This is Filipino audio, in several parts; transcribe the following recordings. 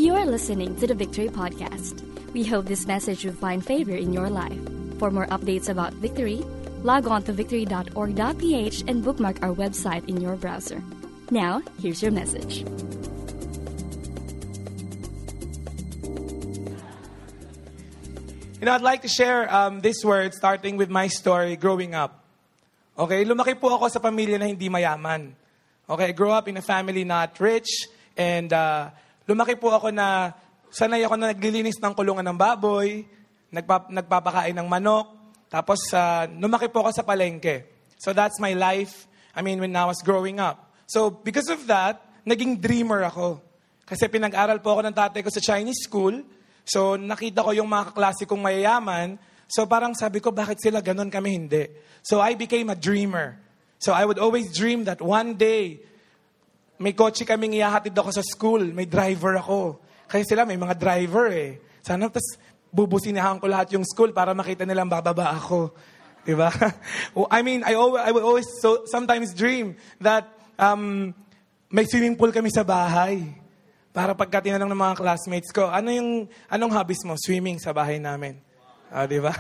You are listening to the Victory Podcast. We hope this message will find favor in your life. For more updates about Victory, log on to victory.org.ph and bookmark our website in your browser. Now, here's your message. I'd like to share this word starting with my story growing up. Okay, lumaki po ako sa pamilya na hindi mayaman. Okay, I grew up in a family not rich and lumaki po ako na sanay ako na naglilinis ng kulungan ng baboy, nagpapakain ng manok, tapos lumaki po ako sa palengke. So that's my life, when I was growing up. So because of that, naging dreamer ako. Kasi pinag-aral po ako ng tatay ko sa Chinese school, so nakita ko yung mga kaklase kong mayayaman, so parang sabi ko, bakit sila ganun kami hindi? So I became a dreamer. So I would always dream that one day, may kotse kaming ihahatid ako sa school. May driver ako. Kasi sila may mga driver eh. Sana, tas bubusinahan ko lahat yung school para makita nilang bababa ako. Diba? I would always sometimes dream that may swimming pool kami sa bahay. Para pagka tinanong ng mga classmates ko, anong hobbies mo? Swimming sa bahay namin. Diba?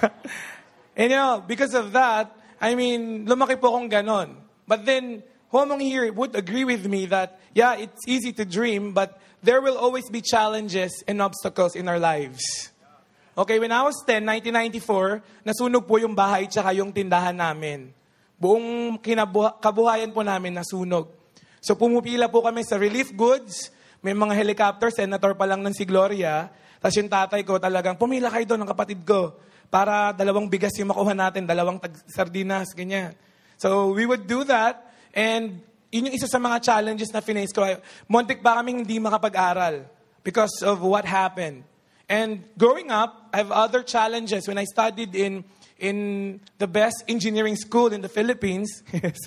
And because of that, lumaki po akong ganon. But then, who among here would agree with me that, yeah, it's easy to dream, but there will always be challenges and obstacles in our lives. Okay, when I was 10, 1994, nasunog po yung bahay tsaka yung tindahan namin. Buong kabuhayan po namin nasunog. So pumupila po kami sa relief goods, may mga helicopter, senator pa lang ng si Gloria, tapos yung tatay ko talagang, pumila kayo doon ng kapatid ko, para 2 bigas yung makuha natin, 2 sardinas, ganyan. So we would do that, and yun yung isa sa mga challenges na face ko. Muntik pa kaming hindi makapag-aral because of what happened. And growing up, I have other challenges. When I studied in the best engineering school in the Philippines,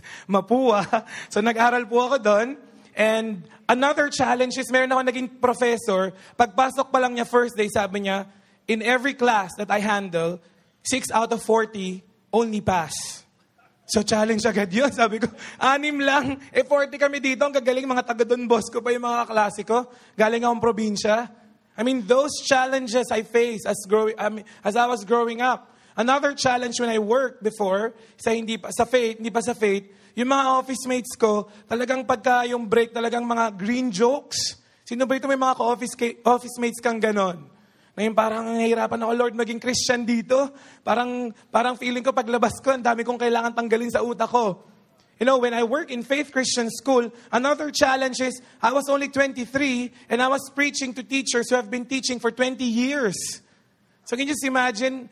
Mapua. So nag-aral po ako doon. And another challenge is meron ako naging professor. Pagpasok pa lang niya first day, sabi niya, in every class that I handle, 6 out of 40 only pass. So challenge agad yun. Sabi ko, 6 lang. 40 kami dito. Ang gagaling mga taga Don Bosco pa yung mga kaklase ko. Galing akong probinsya. Those challenges I faced as I was growing up. Another challenge when I worked before, hindi pa sa faith, yung mga office mates ko, talagang pagka yung break, talagang mga green jokes. Sino ba ito may mga office mates kang ganon? Ngayon parang nahihirapan ako, Lord, maging Christian dito. Parang feeling ko paglabas ko, ang dami kong kailangan tanggalin sa utak ko. When I work in Faith Christian School, another challenge is, I was only 23 and I was preaching to teachers who have been teaching for 20 years. So can you just imagine,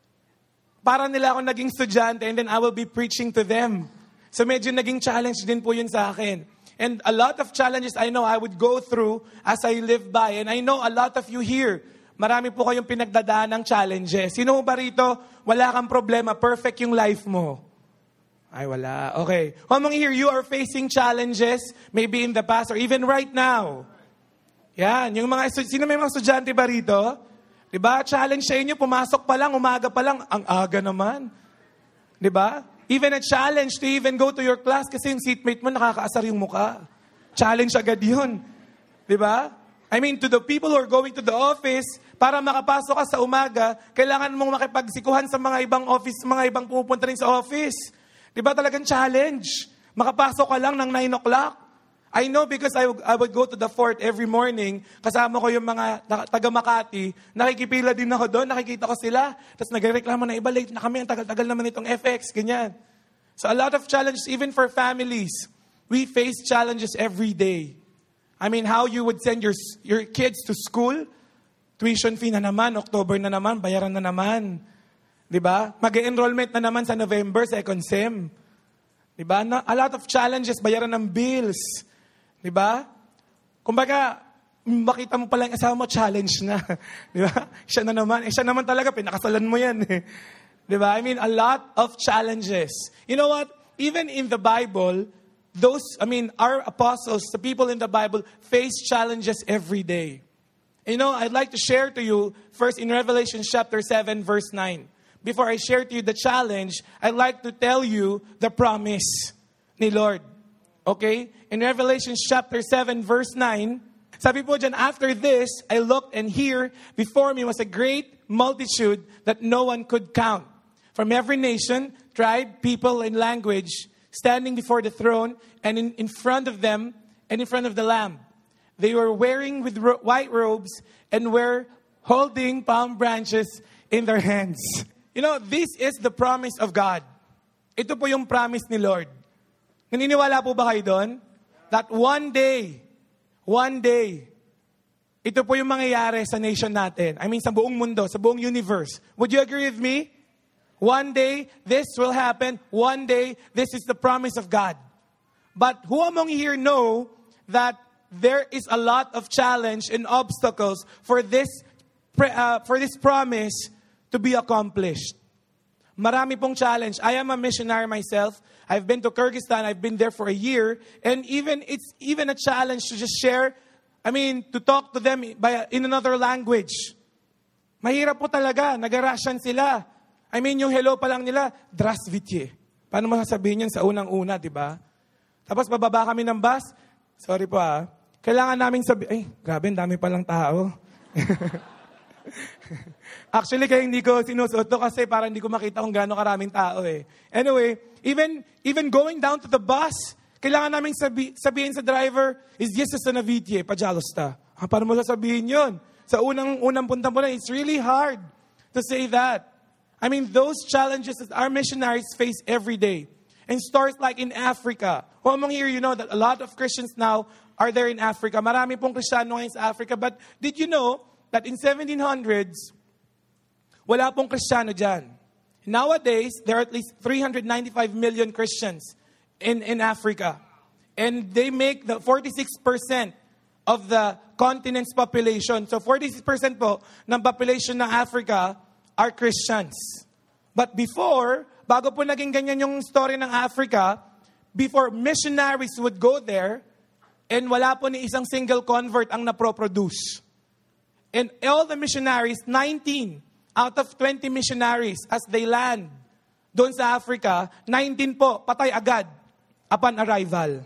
para nila ako naging estudyante and then I will be preaching to them. So medyo naging challenge din po yun sa akin. And a lot of challenges I know I would go through as I live by. And I know a lot of you here, marami po kayong pinagdadaan ng challenges. Sino ba rito, wala kang problema, perfect yung life mo? Ay, wala. Okay. How many here, you are facing challenges, maybe in the past or even right now? Yan. Sino may mga estudyante ba rito? Diba? Challenge sa inyo, pumasok pa lang, umaga pa lang, ang aga naman. Diba? Even a challenge to even go to your class kasi yung seatmate mo nakakaasar yung mukha. Challenge agad yun. Diba? To the people who are going to the office, para makapasok ka sa umaga, kailangan mong makipagsikuhan sa mga ibang office, mga ibang pupunta rin sa office. Diba talagang challenge? Makapasok ka lang ng 9 o'clock. I know because I would go to the fort every morning, kasama ko yung mga taga Makati, nakikipila din ako doon, nakikita ko sila, tapos nagreklamo na iba, late na kami, ang tagal-tagal naman itong FX, ganyan. So a lot of challenges, even for families. We face challenges every day. How you would send your kids to school, tuition fee na naman, October na naman, bayaran na naman. Diba? Mag-enrollment na naman sa November, second sem. Diba? A lot of challenges, bayaran ng bills. Diba? Kumbaga, makita mo pala yung asawa mo, challenge na. Diba? Siya na naman. Siya naman talaga, pinakasalan mo yan. Diba? A lot of challenges. You know what? Even in the Bible, our apostles, the people in the Bible, face challenges every day. I'd like to share to you, first in Revelation chapter 7, verse 9. Before I share to you the challenge, I'd like to tell you the promise ni Lord. Okay? In Revelation chapter 7, verse 9, Sabi po dyan, after this, I looked and here before me was a great multitude that no one could count. From every nation, tribe, people, and language, standing before the throne and in front of them and in front of the Lamb. They were wearing with white robes and were holding palm branches in their hands. You know, this is the promise of God. Ito po yung promise ni Lord. Naniniwala po ba kayo doon? That one day, ito po yung mangyayari sa nation natin. I mean, sa buong mundo, sa buong universe. Would you agree with me? One day, this will happen. One day, this is the promise of God. But who among you here know that there is a lot of challenge and obstacles for this promise to be accomplished? Marami pong challenge. I am a missionary myself. I've been to Kyrgyzstan. I've been there for a year. And it's even a challenge to just share, to talk to them in another language. Mahirap po talaga. Nag-Russian sila. Yung hello pa lang nila, Здравствуйте. Paano mo sasabihin yan sa unang-una, di ba? Tapos bababa kami ng bus. Sorry po Kailangan namin grabe, dami palang tao. Actually, kaya hindi ko sinusuot to kasi para hindi ko makita kung gaano karaming tao Anyway, even going down to the bus, kailangan namin sabihin sa driver, is Jesus na Navitye, Pajalosta. Paano mo sasabihin yun? Sa unang punta mo na, it's really hard to say that. Those challenges that our missionaries face every day. And stores like in Africa. Well, among here, you know that a lot of Christians now are there in Africa. Marami pong Kristiyano ngayon sa Africa. But did you know that in 1700s, wala pong Kristiyano dyan? Nowadays, there are at least 395 million Christians in Africa. And they make the 46% of the continent's population. So 46% po ng population ng Africa are Christians. But before, bago po naging ganyan yung story ng Africa, before missionaries would go there, and wala po ni isang single convert ang naproproduce. And all the missionaries, 19 out of 20 missionaries, as they land doon sa Africa, 19 po, patay agad upon arrival.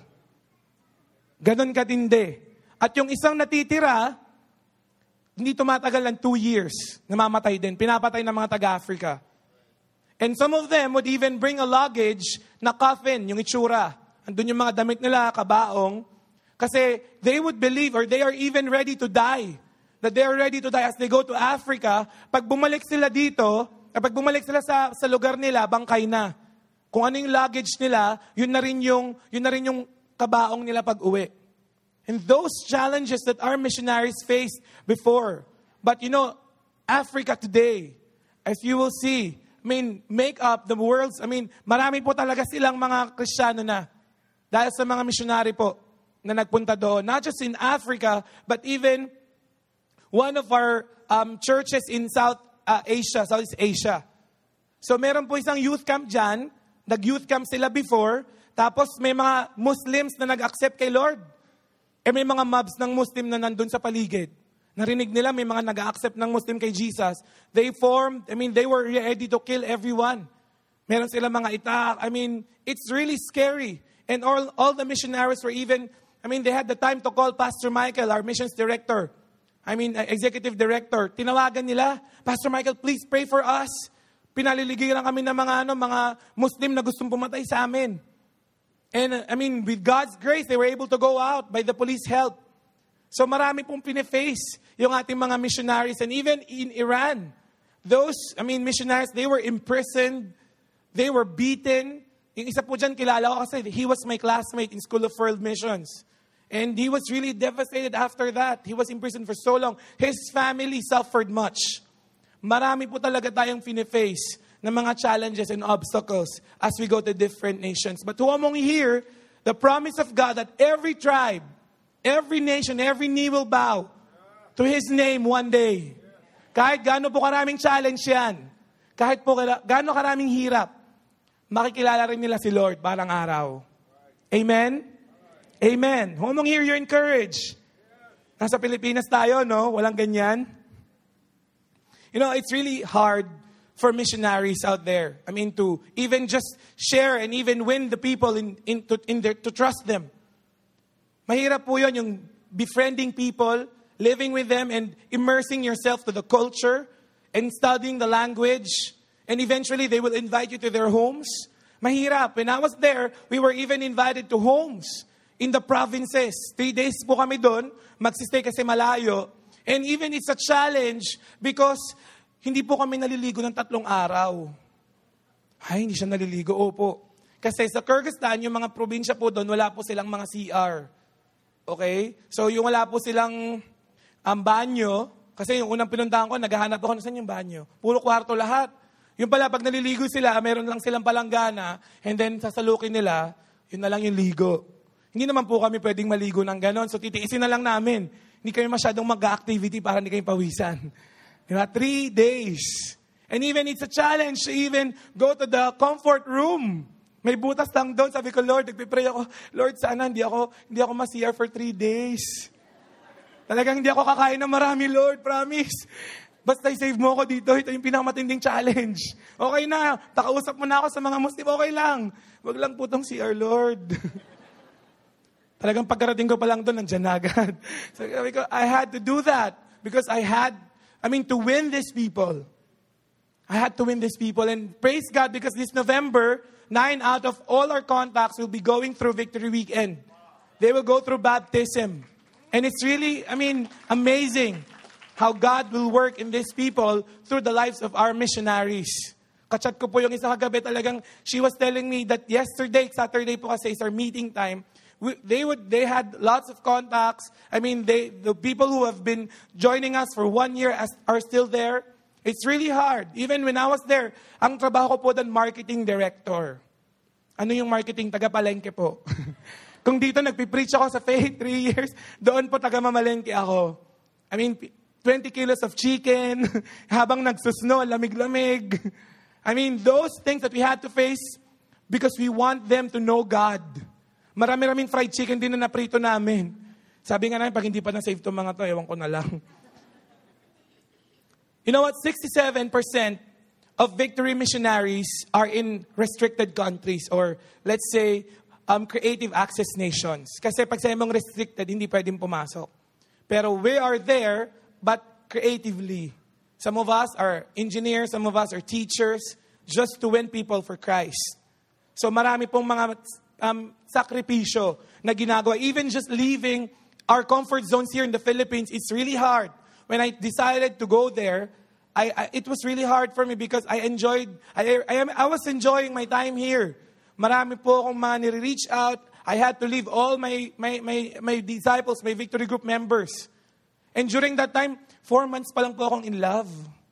Ganon katindi. At yung isang natitira, hindi tumatagal ng 2 years, namamatay din. Pinapatay ng mga taga-Africa. And some of them would even bring a luggage na coffin, yung itsura. Andun yung mga damit nila, kabaong. Kasi they would believe or they are even ready to die. That they are ready to die as they go to Africa. Pag bumalik sila dito, pag bumalik sila sa lugar nila, bangkay na. Kung ano yung luggage nila, yun na rin yung kabaong nila pag uwi. And those challenges that our missionaries faced before. But Africa today, as you will see, make up the world's, marami po talaga silang mga Kristiyano na. Dahil sa mga missionary po na nagpunta doon. Not just in Africa, but even one of our churches in Southeast Asia. So meron po isang youth camp dyan. Nag-youth camp sila before. Tapos may mga Muslims na nag-accept kay Lord. May mga mobs ng Muslim na nandun sa paligid. Narinig nila may mga nag-accept ng Muslim kay Jesus. They were ready to kill everyone. Meron sila mga itak. It's really scary. And all the missionaries were even, they had the time to call Pastor Michael, our missions director. Executive director. Tinawagan nila, Pastor Michael, please pray for us. Pinaliligiran kami ng mga Muslim na gustong pumatay sa amin. And with God's grace, they were able to go out by the police help. So marami pong pine-face yung ating mga missionaries. And even in Iran, those, missionaries, they were imprisoned. They were beaten. Yung isa po dyan, kilala ko kasi he was my classmate in School of World Missions. And he was really devastated after that. He was imprisoned for so long. His family suffered much. Marami po talaga tayong pine-face ng mga challenges and obstacles as we go to different nations. But who among you here, the promise of God that every tribe, every nation, every knee will bow to His name one day. Kahit gaano po karaming challenge yan, kahit po gaano karaming hirap, makikilala rin nila si Lord balang araw. Amen? Amen. Who among here, you're encouraged? Nasa Pilipinas tayo, no? Walang ganyan. It's really hard for missionaries out there. To even just share and even win the people to trust them. Mahirap po yun, yung befriending people, living with them, and immersing yourself to the culture, and studying the language, and eventually they will invite you to their homes. Mahirap. When I was there, we were even invited to homes in the provinces. 3 days po kami doon, magsistay kasi malayo. And even it's a challenge because hindi po kami naliligo ng 3 araw. Ay, hindi siya naliligo. Opo. Kasi sa Kyrgyzstan, yung mga probinsya po doon, wala po silang mga CR. Okay? So yung wala po silang banyo, kasi yung unang pinuntahan ko, naghahanap ako, saan yung banyo? Puro kwarto lahat. Yung pala, pag naliligo sila, meron lang silang palanggana, and then sasalukin nila, yun na lang yung ligo. Hindi naman po kami pwedeng maligo ng ganon, so titiisin na lang namin. Hindi kami masyadong mag-activity para hindi kayo pawisan. Diba? 3 days. And even it's a challenge to even go to the comfort room. May butas lang doon. Sabi ko, Lord, nagpipray ako, Lord, sana hindi ako ma-CR for 3 days. Talagang hindi ako kakain ng marami, Lord, promise. Basta i-save mo ako dito. Ito yung pinakamatinding challenge. Okay na. Nakausap mo na ako sa mga Muslim. Okay lang. Wag lang po tong CR, Lord. Talagang pagkarating ko pa lang doon, nandiyan na agad. So sabi ko, I had to do that. Because to win these people. I had to win these people. And praise God, because this November, 9 out of all our contacts will be going through Victory Weekend. They will go through baptism. And it's really, amazing how God will work in these people through the lives of our missionaries. Kachat ko po yung isa kagabi talagang, she was telling me that yesterday, Saturday po kasi is our meeting time, they had lots of contacts. The people who have been joining us for 1 year are still there. It's really hard. Even when I was there, ang trabaho ko po doon, marketing director. Ano yung marketing? Taga-palengke po. Kung dito nagpipreach ako sa Faith 3 years, doon po taga-mamalengke ako. 20 kilos of chicken, habang nagsusno, lamig-lamig. Those things that we had to face because we want them to know God. Marami-raming fried chicken din na naprito namin. Sabi nga namin, pag hindi pa na-save itong mga to, ewan ko na lang. You know what? 67% of Victory missionaries are in restricted countries or let's say, creative access nations. Kasi pag sa mong restricted, hindi pwedeng pumasok. Pero we are there, but creatively. Some of us are engineers, some of us are teachers, just to win people for Christ. So marami pong mga sakripisyo na ginagawa. Even just leaving our comfort zones here in the Philippines, it's really hard. When I decided to go there, it was really hard for me because I was enjoying my time here. Marami po akong mga nire-reach out. I had to leave all my disciples, my Victory Group members. And during that time, 4 months pa lang po akong in love.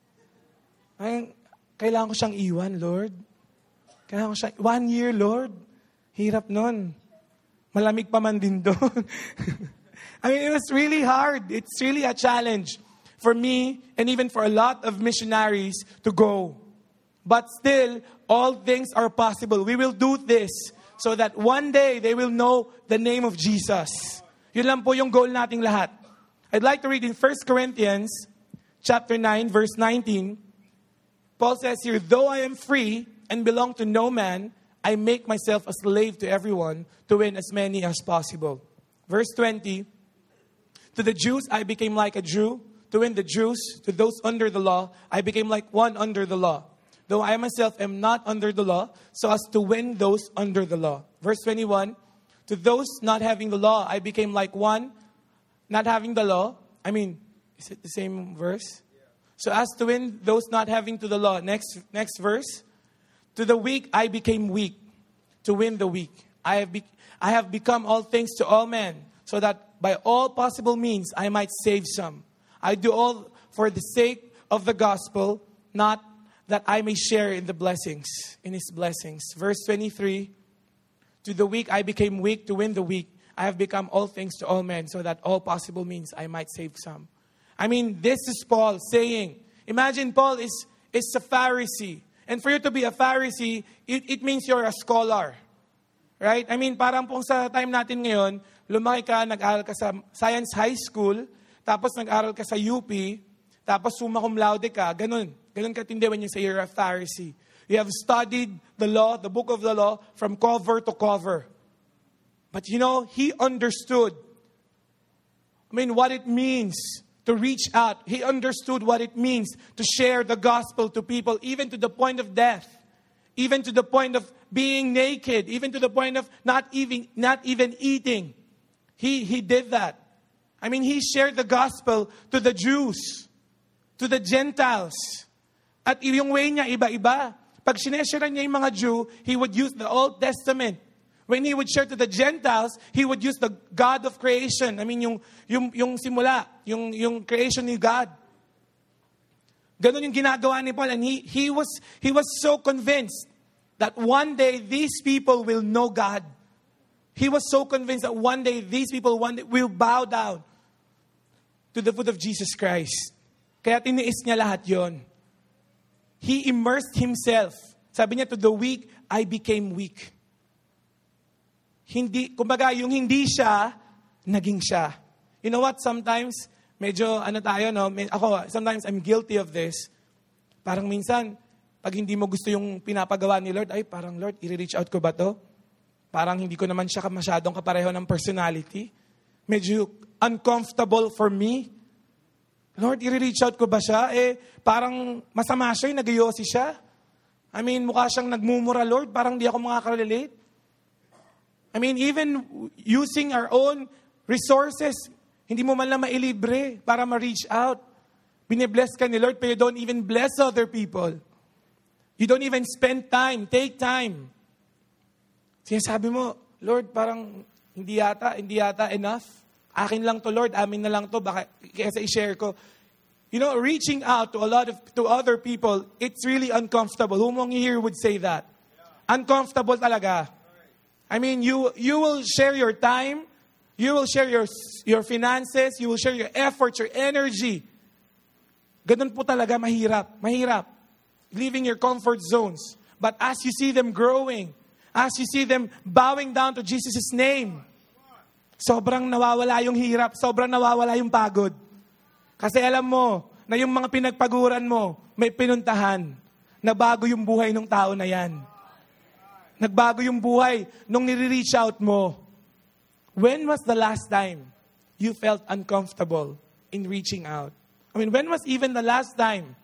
Kailangan ko siyang iwan, Lord. Kailangan ko siyang 1 year, Lord. Hirap nun. Malamig pa man din doon. It was really hard. It's really a challenge for me and even for a lot of missionaries to go. But still, all things are possible. We will do this so that one day they will know the name of Jesus. Yun lang po yung goal nating lahat. I'd like to read in 1 Corinthians chapter 9, verse 19. Paul says here, though I am free and belong to no man, I make myself a slave to everyone to win as many as possible. Verse 20, to the Jews I became like a Jew. To win the Jews, to those under the law, I became like one under the law. Though I myself am not under the law, so as to win those under the law. Verse 21, to those not having the law, I became like one not having the law. Is it the same verse? So as to win those not having to the law. Next verse. To the weak, I became weak to win the weak. I have become all things to all men, so that by all possible means I might save some. I do all for the sake of the gospel, not that I may share in his blessings. Verse 23, to the weak I became weak to win the weak. I have become all things to all men, so that all possible means I might save some. This is Paul saying, imagine Paul is a Pharisee. And for you to be a Pharisee, it means you're a scholar. Right? Parang pong sa time natin ngayon, lumaki ka, nag-aral ka sa Science High School, tapos nag-aral ka sa UP, tapos summa cum laude ka, ganun. Ganun katindi when you say you're a Pharisee. You have studied the law, the book of the law, from cover to cover. But he understood what it means to reach out. He understood what it means to share the gospel to people, even to the point of death, even to the point of being naked, even to the point of not even eating. He did that. He shared the gospel to the Jews, to the Gentiles. At yung way niya, iba-iba. Pag sineshare niya yung mga Jew, he would use the Old Testament. When he would share to the Gentiles, he would use the God of creation. Yung simula, yung creation ni God. Ganon yung ginagawa ni Paul. And he was so convinced that one day these people will know God. He was so convinced that one day these people will bow down to the foot of Jesus Christ. Kaya tiniis niya lahat yon. He immersed himself. Sabi niya, to the weak, I became weak. Kumbaga, yung hindi siya, naging siya. You know what? Sometimes, medyo, sometimes I'm guilty of this. Parang minsan, pag hindi mo gusto yung pinapagawa ni Lord, parang Lord, i-reach out ko ba to? Parang hindi ko naman siya masyadong kapareho ng personality. Medyo uncomfortable for me. Lord, i-reach out ko ba siya? Parang masama siya, nag-iyosi siya. Mukha siyang nagmumura, Lord. Parang di ako makaka-relate. Even using our own resources, hindi mo man lang mailibre para ma-reach out. Bine-bless ka ni Lord, but you don't even bless other people. You don't even spend time, take time. Sinasabi mo, Lord, parang hindi yata enough. Akin lang to, Lord, amin na lang to, baka kaysa i-share ko. Reaching out to other people, it's really uncomfortable. Who among you here would say that? Yeah. Uncomfortable talaga. You will share your time, you will share your finances, you will share your efforts, your energy. Ganun po talaga, mahirap. Leaving your comfort zones. But as you see them growing, as you see them bowing down to Jesus' name, sobrang nawawala yung hirap, sobrang nawawala yung pagod. Kasi alam mo, na yung mga pinagpaguran mo, may pinuntahan. Nabago yung buhay ng tao na yan. Nagbago yung buhay nung nire-reach out mo. When was the last time you felt uncomfortable in reaching out? When was even the last time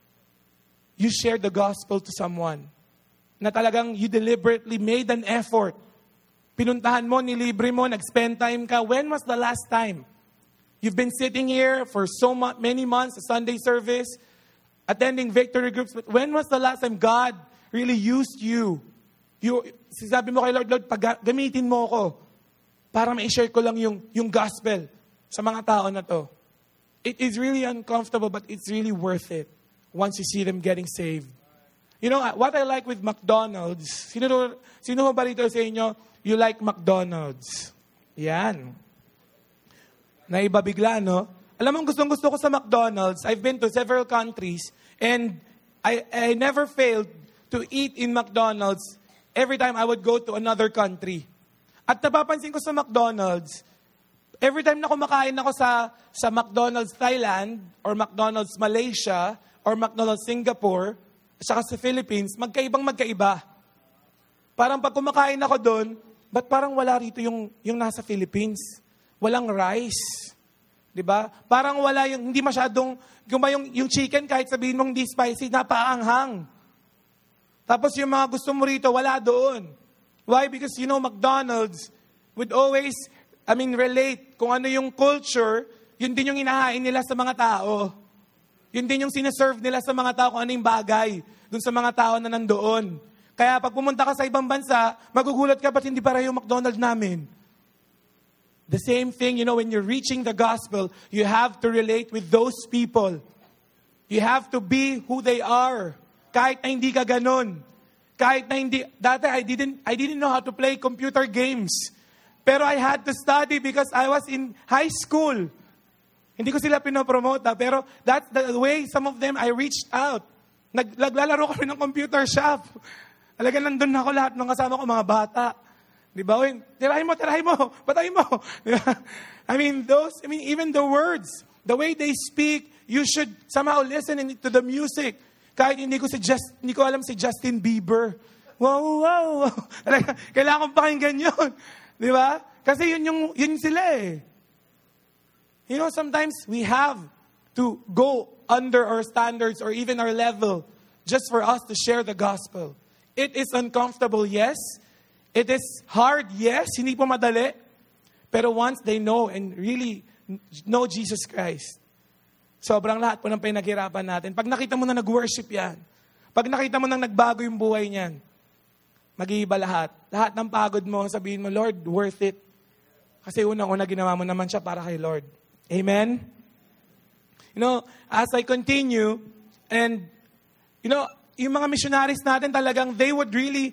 you shared the gospel to someone? Na talagang you deliberately made an effort. Pinuntahan mo, nilibre mo, nag-spend time ka. When was the last time? You've been sitting here for many months, a Sunday service, attending victory groups. But when was the last time God really used you? Sabi mo kay Lord, gamitin mo ako para ma-share ko lang yung gospel sa mga tao na to. It is really uncomfortable, but it's really worth it once you see them getting saved. What I like with McDonald's, sino ba rito sa inyo, you like McDonald's? Yan. Naiba bigla, no? Alam mo, gustong-gusto ko sa McDonald's. I've been to several countries and I never failed to eat in McDonald's every time I would go to another country. At napapansin ko sa McDonald's, every time na kumakain ako sa McDonald's Thailand or McDonald's Malaysia or McDonald's Singapore, saka sa Philippines, magkaiba. Parang pag kumakain ako doon, ba't parang wala rito yung nasa Philippines? Walang rice. Diba? Parang wala hindi masyadong, yung chicken kahit sabihin mong hindi spicy, napaanghang. Tapos yung mga gusto mo rito, wala doon. Why? Because McDonald's would always, relate kung ano yung culture, yun din yung inahain nila sa mga tao. Yun din yung sineserve nila sa mga tao kung ano yung bagay dun sa mga tao na nandoon. Kaya pag pumunta ka sa ibang bansa, magugulat ka, ba't hindi pareho yung McDonald's namin? The same thing, when you're reaching the gospel, you have to relate with those people. You have to be who they are. Kahit na hindi ka ganun. Kahit na hindi, dati I didn't know how to play computer games. Pero I had to study because I was in high school. Hindi ko sila pinopromote, pero that's the way some of them I reached out. Naglalaro kami ng computer shop. Talaga nandun ako lahat ng kasama ko, mga bata. Di ba? Tirahin mo, patayin mo. Even the words, the way they speak, you should somehow listen to the music. Kahit hindi ko alam si Justin Bieber. Wow. Kailangan kong pakinggan yun. Di ba? Kasi yun sila eh. Sometimes we have to go under our standards or even our level just for us to share the gospel. It is uncomfortable, yes. It is hard, yes. Hindi po madali. Pero once they know and really know Jesus Christ, sobrang lahat po ng pinaghirapan natin. Pag nakita mo na nag-worship yan, pag nakita mo na nagbago yung buhay niyan, mag-iiba lahat. Lahat ng pagod mo, sabihin mo, Lord, worth it. Kasi unang-una ginawa mo naman siya para kay Lord. Amen? As I continue, and, yung mga missionaries natin talagang, they would really,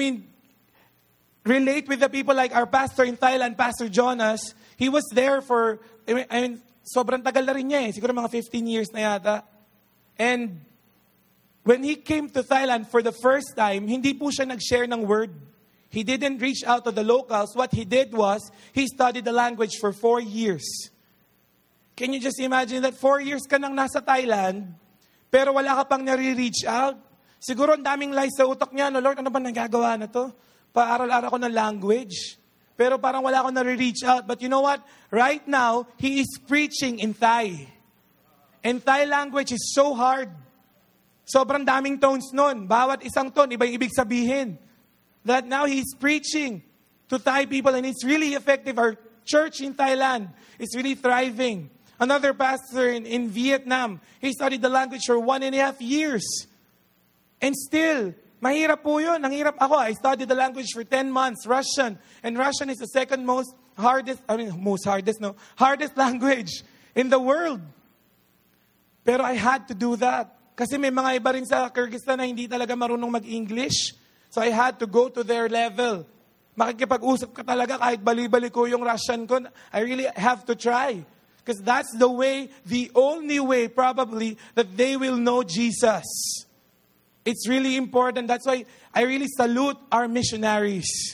relate with the people like our pastor in Thailand, Pastor Jonas. He was there for, sobrang tagal na rin niya eh. Siguro mga 15 years na yata. And when he came to Thailand for the first time, hindi po siya nag-share ng word. He didn't reach out to the locals. What he did was, he studied the language for 4 years. Can you just imagine that 4 years ka nang nasa Thailand, pero wala ka pang nare-reach out? Siguro ang daming lies sa utak niya, Lord, ano ba nagagawa na to? Paaral-aral ko ng language. Pero parang wala akong nare-reach out. But you know what? Right now, he is preaching in Thai. And Thai language is so hard. Sobrang daming tones nun. Bawat isang tone, iba yung ibig sabihin. That now he's preaching to Thai people and it's really effective. Our church in Thailand is really thriving. Another pastor in Vietnam, he studied the language for 1.5 years. And still, mahirap po yun. Nanghirap ako. I studied the language for 10 months, Russian. And Russian is the second hardest language in the world. Pero I had to do that. Kasi may mga iba rin sa Kyrgyzstan na hindi talaga marunong mag-English. So I had to go to their level. Makikipag-usap ka talaga kahit bali-bali ko yung Russian ko. I really have to try. Because that's the way, the only way probably that they will know Jesus. It's really important. That's why I really salute our missionaries.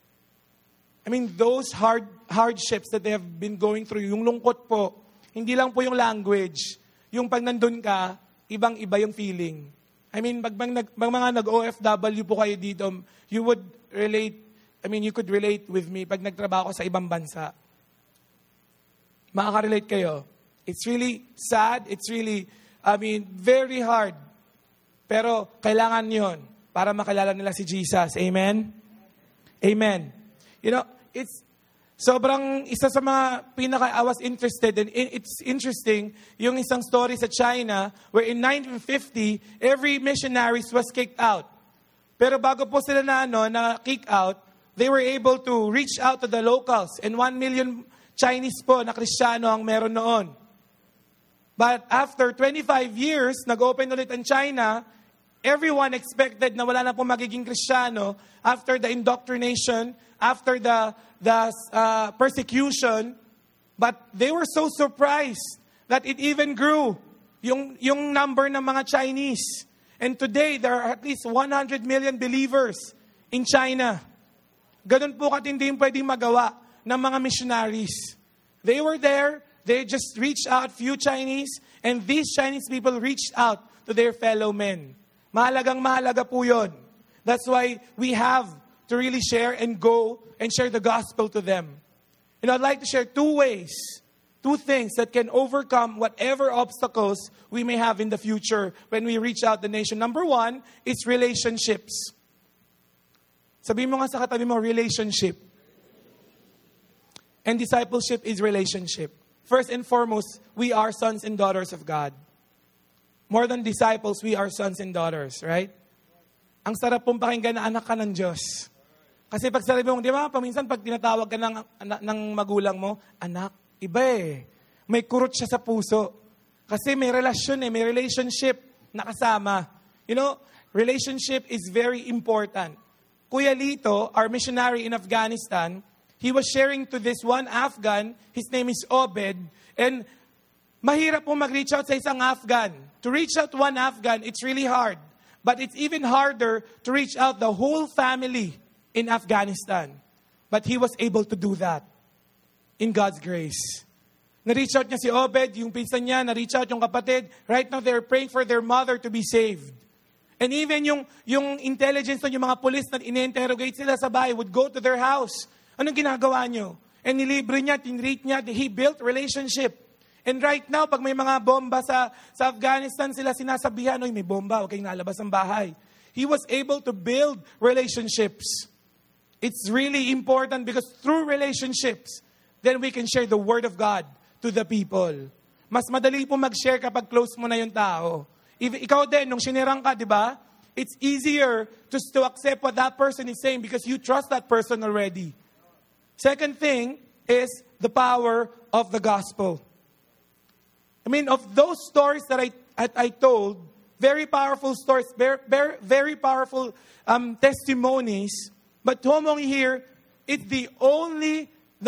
Those hardships that they have been going through, yung lungkot po, hindi lang po yung language. Yung pag nandun ka, ibang-iba yung feeling. Pag mga nag-OFW po kayo dito, you would relate, you could relate with me pag nagtrabaho ko sa ibang bansa. Makaka-relate kayo. It's really sad. It's really, very hard. Pero kailangan yon para makilala nila si Jesus. Amen? Amen. It's sobrang isa sa mga I was interested in. It's interesting, yung isang story sa China where in 1950, every missionaries was kicked out. Pero bago po sila na kick out, they were able to reach out to the locals. And 1 million Chinese po na Kristiyano ang meron noon. But after 25 years, nag-open ulit ang China, everyone expected na wala na po magiging Kristiyano after the indoctrination, after the persecution. But they were so surprised that it even grew, yung number ng mga Chinese. And today, there are at least 100 million believers in China. Ganun po katindi yung pwedeng magawa ng mga missionaries. They were there, they just reached out, few Chinese, and these Chinese people reached out to their fellow men. Mahalaga po yun. That's why we have to really share and go and share the gospel to them. I'd like to share 2 ways, 2 things that can overcome whatever obstacles we may have in the future when we reach out the nation. Number 1 is relationships. Sabihin mo nga sa katabi mo, relationship. And discipleship is relationship. First and foremost, we are sons and daughters of God. More than disciples, we are sons and daughters, right? Ang sarap pong pakinggan na anak ka ng Diyos. Kasi pag sabi mo, di ba, paminsan pag tinatawag ka ng magulang mo, anak, iba eh. May kurot siya sa puso. Kasi may relasyon may relationship na kasama. Relationship is very important. Kuya Lito, our missionary in Afghanistan, he was sharing to this one Afghan, his name is Obed, and mahirap po mag-reach out sa isang Afghan. To reach out one Afghan, it's really hard. But it's even harder to reach out the whole family in Afghanistan. But he was able to do that in God's grace. Na-reach out niya si Obed, yung pinsan niya, na-reach out yung kapatid. Right now, they're praying for their mother to be saved. And even yung intelligence, yung mga police na in-interrogate sila sa bahay would go to their house. Anong ginagawa nyo? And nilibre niya, tinreat niya, he built relationship. And right now, pag may mga bomba sa Afghanistan, sila sinasabihan, oy, may bomba, huwag kayong nalabas ng bahay. He was able to build relationships. It's really important because through relationships, then we can share the Word of God to the people. Mas madali po mag-share kapag close mo na yung tao. Ikaw din, nung sinirang ka, di ba? It's easier to accept what that person is saying because you trust that person already. Second thing is the power of the gospel. I mean, of those stories that I told, very powerful stories, very powerful testimonies. But Tomong here, it's the only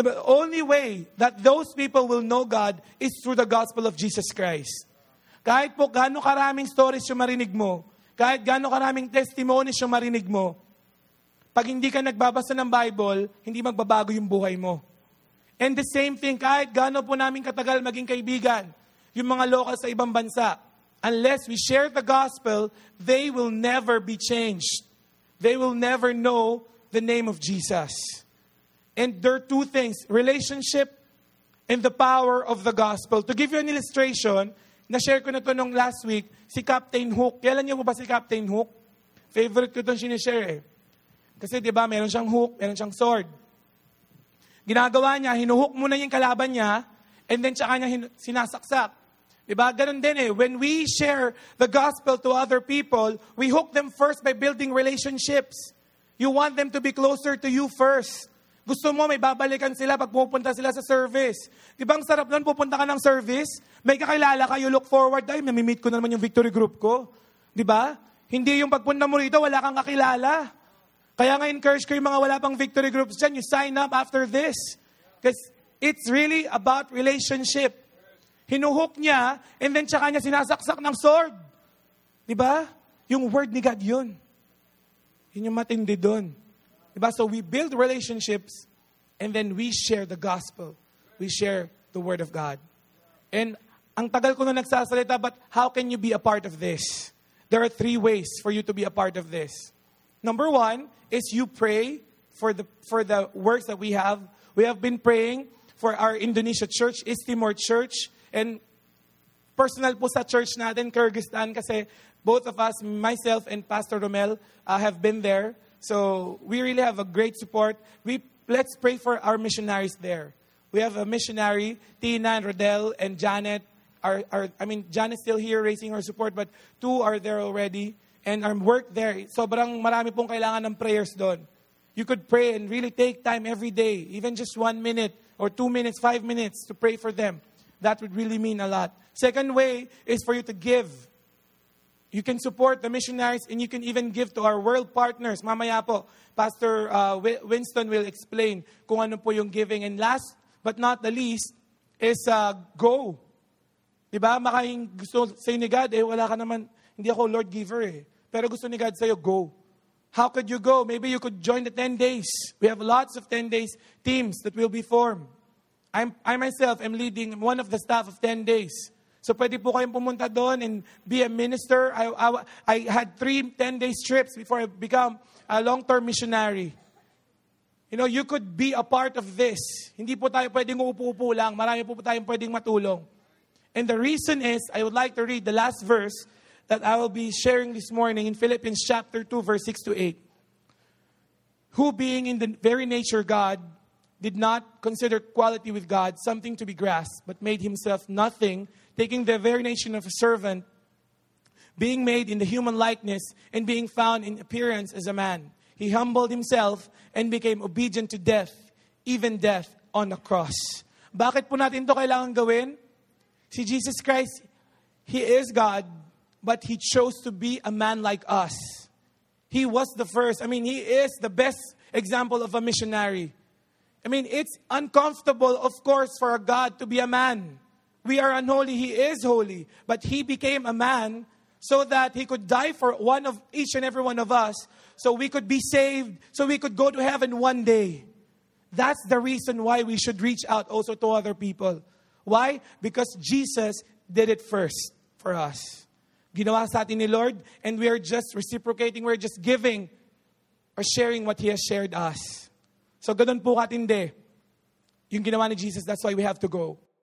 way that those people will know God is through the gospel of Jesus Christ. Kahit po gaano karaming stories yung marinig mo, kahit gaano karaming testimonies yung marinig mo, pag hindi ka nagbabasa ng Bible, hindi magbabago yung buhay mo. And the same thing, kahit gaano po namin katagal maging kaibigan, yung mga local sa ibang bansa, unless we share the gospel, they will never be changed. They will never know the name of Jesus. And there are two things, relationship and the power of the gospel. To give you an illustration, na-share ko na to nung last week, si Captain Hook. Kailan niyo po ba si Captain Hook? Favorite ko itong sinishare eh. Kasi di ba, meron siyang hook, meron siyang sword. Ginagawa niya, hinuhook muna yung kalaban niya, and then tsaka niya sinasaksak. Di ba? Ganun din eh. When we share the gospel to other people, we hook them first by building relationships. You want them to be closer to you first. Gusto mo, may babalikan sila pag pupunta sila sa service. Di ba ang sarap nun, pupunta ka ng service, may kakilala ka, you look forward, ay, mamimit ko na naman yung victory group ko. Di ba? Hindi yung pagpunta mo rito, wala kang kakilala. Kaya nga encourage ko yung mga wala pang victory groups dyan, you sign up after this. Because it's really about relationship. Hinuhook niya, and then tsaka niya sinasaksak ng sword. Di ba? Yung word ni God yun. Yun yung matindi doon. Diba? So we build relationships and then we share the gospel. We share the word of God. And ang tagal ko na nagsasalita, but how can you be a part of this? There are 3 ways for you to be a part of this. Number 1 is you pray for the works that we have. We have been praying for our Indonesia church, East Timor Church, and personal po sa church natin, Kyrgyzstan, kasi both of us, myself and Pastor Romel, have been there. So we really have a great support. Let's pray for our missionaries there. We have a missionary, Tina and Rodel and Janet. Janet's still here raising her support, but 2 are there already. And our work there, sobrang marami pong kailangan ng prayers doon. You could pray and really take time every day, even just 1 minute or 2 minutes, 5 minutes to pray for them. That would really mean a lot. Second way is for you to give. You can support the missionaries and you can even give to our world partners. Mamaya po, Pastor Winston will explain kung ano po yung giving. And last but not the least is go. Diba? Makaing gusto sa'yo ni God, wala ka naman, hindi ako Lord giver eh. Pero gusto ni God sa'yo, go. How could you go? Maybe you could join the 10 days. We have lots of 10 days teams that will be formed. I myself am leading one of the staff of 10 days. So pwede po kayong pumunta doon and be a minister. I had 3 10-day trips before I become a long-term missionary. You know, you could be a part of this. Hindi po tayo pwedeng uupo-upo lang. Marami po tayong pwedeng matulong. And the reason is, I would like to read the last verse that I will be sharing this morning in Philippians chapter 2, verse 6 to 8. Who being in the very nature God, did not consider equality with God something to be grasped, but made himself nothing, taking the very nature of a servant, being made in the human likeness, and being found in appearance as a man. He humbled himself and became obedient to death, even death on the cross. Bakit po natin ito kailangan gawin? Si Jesus Christ, He is God, but He chose to be a man like us. He was the first. He is the best example of a missionary. It's uncomfortable, of course, for a God to be a man. We are unholy. He is holy. But He became a man so that He could die for each and every one of us, so we could be saved, so we could go to heaven one day. That's the reason why we should reach out also to other people. Why? Because Jesus did it first for us. Ginawa sa atin ni Lord, and we are just reciprocating, we're just giving or sharing what He has shared us. So ganun po katindi. yung ginawa ni Jesus, that's why we have to go.